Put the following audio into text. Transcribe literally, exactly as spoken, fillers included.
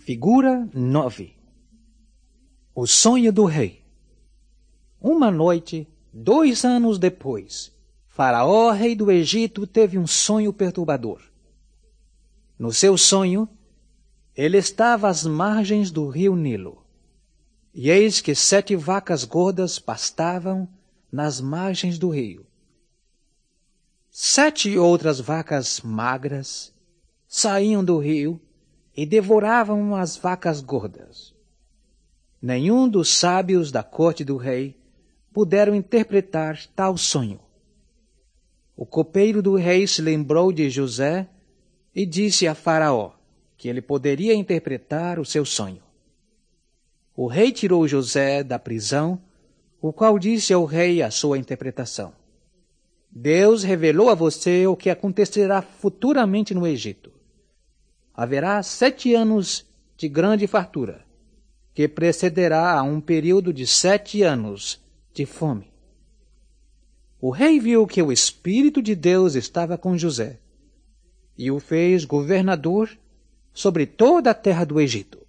Figura nove. O sonho do rei. Uma noite, dois anos depois, Faraó, rei do Egito, teve um sonho perturbador. No seu sonho, ele estava às margens do rio Nilo. E eis que sete vacas gordas pastavam nas margens do rio. Sete outras vacas magras saíam do rio e devoravam as vacas gordas. Nenhum dos sábios da corte do rei puderam interpretar tal sonho. O copeiro do rei se lembrou de José e disse a Faraó que ele poderia interpretar o seu sonho. O rei tirou José da prisão, o qual disse ao rei a sua interpretação. Deus revelou a você o que acontecerá futuramente no Egito. Haverá sete anos de grande fartura, que precederá a um período de sete anos de fome. O rei viu que o Espírito de Deus estava com José e o fez governador sobre toda a terra do Egito.